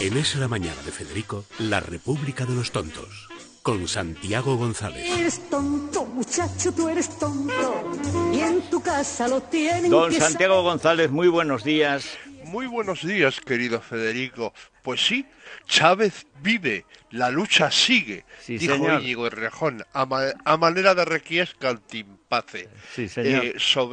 En Es la Mañana de Federico, la República de los Tontos, con Santiago González. Eres tonto, muchacho, tú eres tonto, y en tu casa lo tienen Don que Santiago González, muy buenos días. Muy buenos días, querido Federico. Pues sí, Chávez vive, la lucha sigue, Sí, dijo señor. Íñigo Errejón, a manera de requiesca al timpace. Sí, señor.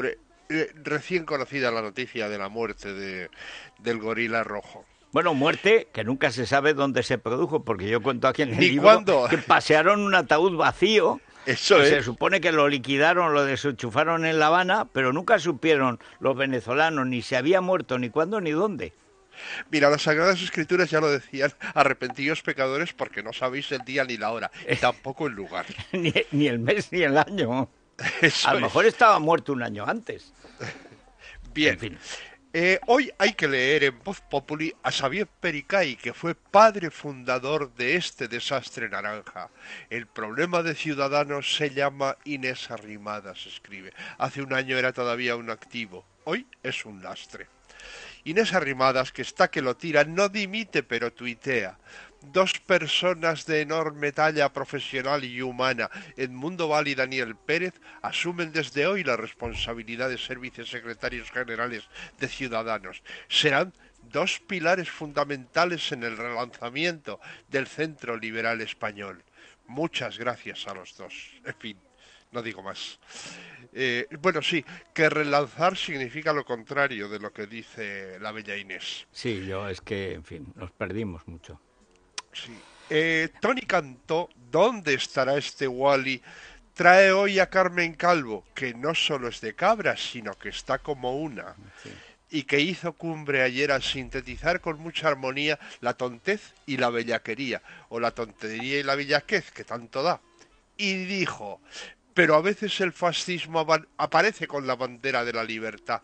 Recién conocida la noticia de la muerte del gorila rojo. Bueno, muerte que nunca se sabe dónde se produjo, porque yo cuento aquí en el Ni libro cuándo. que pasearon un ataúd vacío. Eso que es. Se supone que lo liquidaron, lo desenchufaron en La Habana, pero nunca supieron los venezolanos ni si había muerto, ni cuándo, ni dónde. Mira, las Sagradas Escrituras ya lo decían, arrepentíos pecadores porque no sabéis el día ni la hora, y tampoco el lugar. ni el mes ni el año. Eso A lo es. mejor estaba muerto un año antes. Bien. En fin. Hoy hay que leer en Voz Populi a Xavier Pericay, que fue padre fundador de este desastre naranja. El problema de Ciudadanos se llama Inés Arrimadas, escribe. Hace un año era todavía un activo, hoy es un lastre. Inés Arrimadas, que está que lo tira, no dimite pero tuitea. Dos personas de enorme talla profesional y humana, Edmundo Val y Daniel Pérez, asumen desde hoy la responsabilidad de ser vicesecretarios generales de Ciudadanos. Serán dos pilares fundamentales en el relanzamiento del Centro Liberal Español. Muchas gracias a los dos. En fin, no digo más. Bueno, sí, que relanzar significa lo contrario de lo que dice la bella Inés. Sí, es que, en fin, nos perdimos mucho. Sí. Tony Cantó, ¿dónde estará este Wally? Trae hoy a Carmen Calvo, que no solo es de cabras, sino que está como una. Sí. Y que hizo cumbre ayer al sintetizar con mucha armonía la tontez y la bellaquería, o la tontería y la bellaquez, que tanto da. Y dijo, pero a veces el fascismo aparece con la bandera de la libertad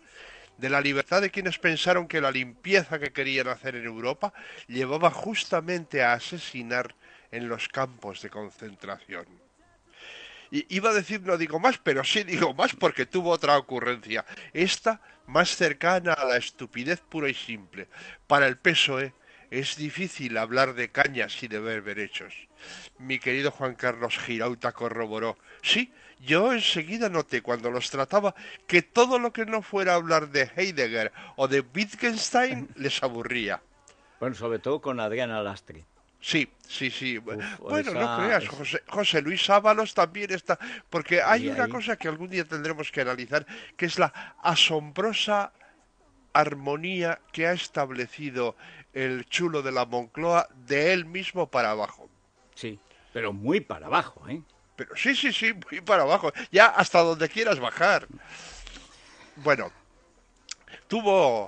de quienes pensaron que la limpieza que querían hacer en Europa llevaba justamente a asesinar en los campos de concentración. Y iba a decir no digo más, pero sí digo más porque tuvo otra ocurrencia, esta más cercana a la estupidez pura y simple. Para el PSOE es difícil hablar de cañas y de berberechos. Mi querido Juan Carlos Girauta corroboró. Sí, yo enseguida noté cuando los trataba que todo lo que no fuera hablar de Heidegger o de Wittgenstein les aburría. Bueno, sobre todo con Adriana Lastre. Sí. Bueno, esa no creas, es- José Luis Ábalos también está, porque hay Y una ahí- cosa que algún día tendremos que analizar, que es la asombrosa armonía que ha establecido el chulo de la Moncloa de él mismo para abajo. Sí, pero muy para abajo, ¿eh? Pero sí, muy para abajo, ya hasta donde quieras bajar. Bueno, tuvo,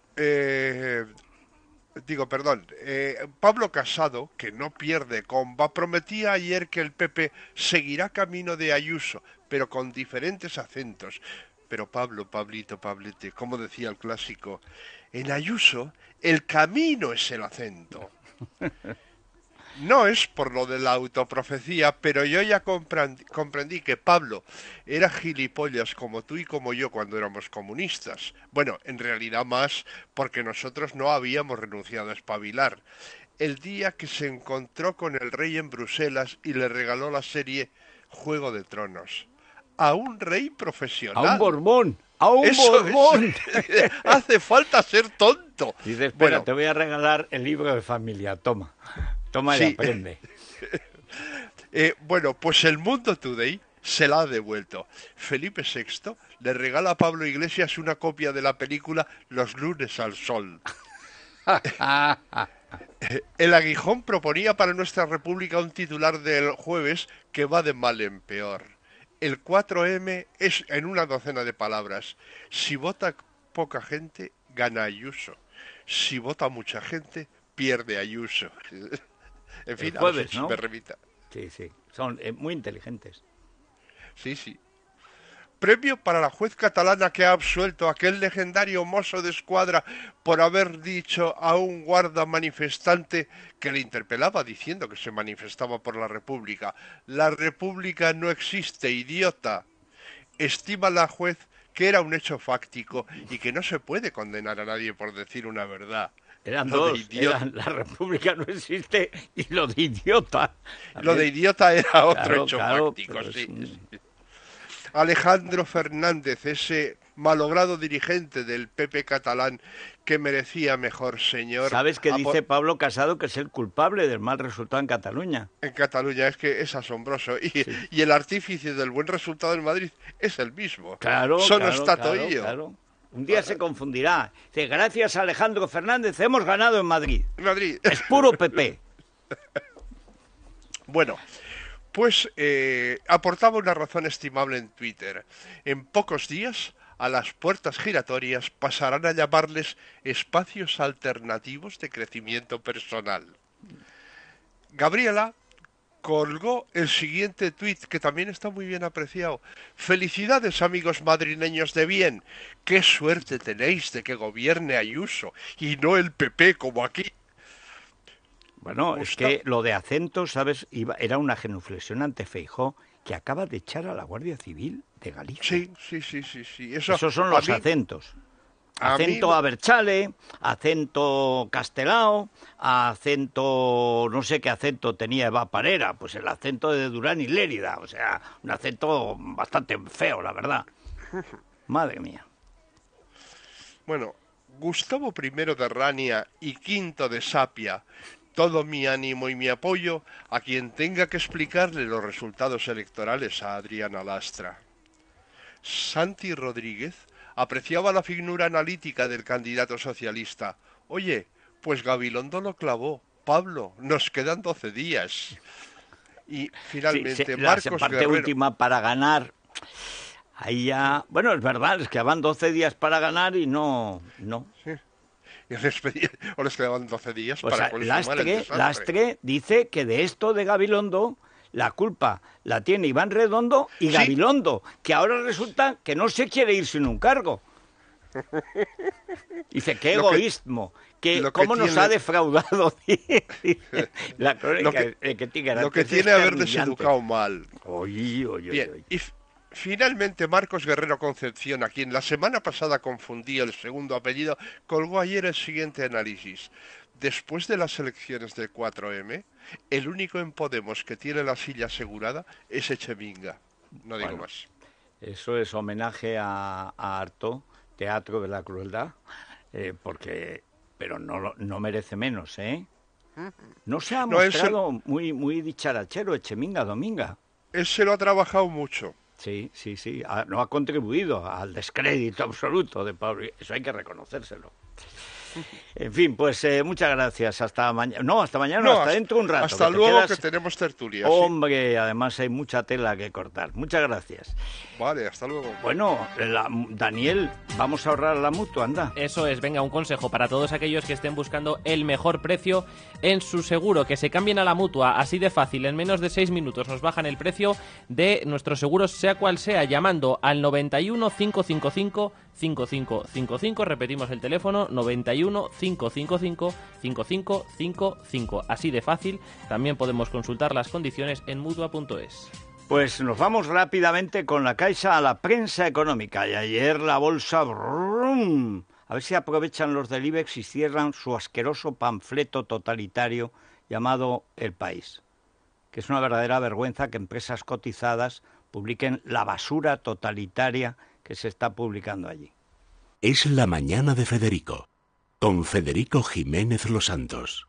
Pablo Casado, que no pierde comba, prometía ayer que el PP seguirá camino de Ayuso, pero con diferentes acentos. Pero Pablete, como decía el clásico, en Ayuso el camino es el acento. No es por lo de la autoprofecía, pero yo ya comprendí que Pablo era gilipollas como tú y como yo cuando éramos comunistas. Bueno, en realidad más porque nosotros no habíamos renunciado a espabilar. El día que se encontró con el rey en Bruselas y le regaló la serie Juego de Tronos. A un rey profesional. ¡A un Borbón! ¡A un Eso Borbón! es. Hace falta ser tonto. Dice, espera, Bueno, te voy a regalar el libro de familia, toma. Toma y Sí. aprende. Bueno, pues el Mundo Today se la ha devuelto. Felipe VI le regala a Pablo Iglesias una copia de la película Los lunes al sol. El Aguijón proponía para nuestra república un titular del jueves que va de mal en peor. El 4M es en una docena de palabras. Si vota poca gente, gana Ayuso. Si vota mucha gente, pierde Ayuso. En fin, El jueves, a ver si ¿no? me remita. Sí, son muy inteligentes. Sí. Premio para la juez catalana que ha absuelto a aquel legendario mozo de escuadra por haber dicho a un guarda manifestante que le interpelaba diciendo que se manifestaba por la República. La República no existe, idiota. Estima la juez que era un hecho fáctico y que no se puede condenar a nadie por decir una verdad. Eran Lo de dos, idiota. la República no existe y lo de idiota. Lo de idiota era otro Claro, hecho claro, fáctico, pero sí, es sí. Alejandro Fernández, ese malogrado dirigente del PP catalán que merecía mejor señor. ¿Sabes qué dice Pablo Casado? Que es el culpable del mal resultado en Cataluña. En Cataluña es que es asombroso. Y el artífice del buen resultado en Madrid es el mismo. Claro, Son claro, estatoillo. claro. Un día se confundirá. Dice, gracias a Alejandro Fernández hemos ganado en Madrid. Madrid. Es puro PP. Bueno, pues aportaba una razón estimable en Twitter. En pocos días, a las puertas giratorias pasarán a llamarles espacios alternativos de crecimiento personal. Gabriela colgó el siguiente tuit, que también está muy bien apreciado. Felicidades, amigos madrileños de bien. Qué suerte tenéis de que gobierne Ayuso y no el PP como aquí. Bueno, es que lo de acento, ¿sabes? Era una genuflexión ante Feijóo que acaba de echar a la Guardia Civil de Galicia. Sí. Esos son los acentos. Acento Aberchale, acento Castelao, acento, no sé qué acento tenía Eva Parera, pues el acento de Durán y Lérida, o sea, un acento bastante feo, la verdad. Madre mía. Bueno, Gustavo I de Rania y V de Sapia, todo mi ánimo y mi apoyo a quien tenga que explicarle los resultados electorales a Adriana Lastra. Santi Rodríguez apreciaba la figura analítica del candidato socialista. Oye, pues Gabilondo lo clavó. Pablo, nos quedan 12 días. Y finalmente la parte Guerrero. última para ganar. Ahí ya... Bueno, es verdad, es que van 12 días para ganar y no... Sí. Y les quedaban 12 días Pues para consumar el desastre. Lastre dice que de esto de Gabilondo la culpa la tiene Iván Redondo y Gabilondo, que ahora resulta que no se quiere ir sin un cargo. Dice, qué egoísmo, cómo nos ha defraudado. La crónica lo que tiene haberles educado mal. Bien, y finalmente Marcos Guerrero Concepción, a quien la semana pasada confundí el segundo apellido, colgó ayer el siguiente análisis. Después de las elecciones del 4M, el único en Podemos que tiene la silla asegurada es Echeminga. No digo más. Eso es homenaje a Artaud, Teatro de la Crueldad, pero no merece menos, ¿eh? No se ha mostrado muy dicharachero Echeminga Dominga. Él se lo ha trabajado mucho. Sí. No ha contribuido al descrédito absoluto de Pablo. Eso hay que reconocérselo. En fin, pues muchas gracias. Hasta mañana. No, hasta mañana, hasta dentro de un rato. Hasta luego, que tenemos tertulia. Hombre, además hay mucha tela que cortar. Muchas gracias. Vale, hasta luego. Bueno, Daniel, vamos a ahorrar la mutua, anda. Eso es, venga, un consejo para todos aquellos que estén buscando el mejor precio en su seguro, que se cambien a la mutua, así de fácil, en menos de 6 minutos nos bajan el precio de nuestros seguros, sea cual sea, llamando al 91 555 5555, repetimos el teléfono, 91 555 5555, así de fácil. También podemos consultar las condiciones en mutua.es. Pues nos vamos rápidamente con la Caixa a la prensa económica. Y ayer la bolsa... ¡brum! A ver si aprovechan los del IBEX y cierran su asqueroso panfleto totalitario llamado El País. Que es una verdadera vergüenza que empresas cotizadas publiquen la basura totalitaria que se está publicando allí. Es la mañana de Federico, con Federico Jiménez Los Santos.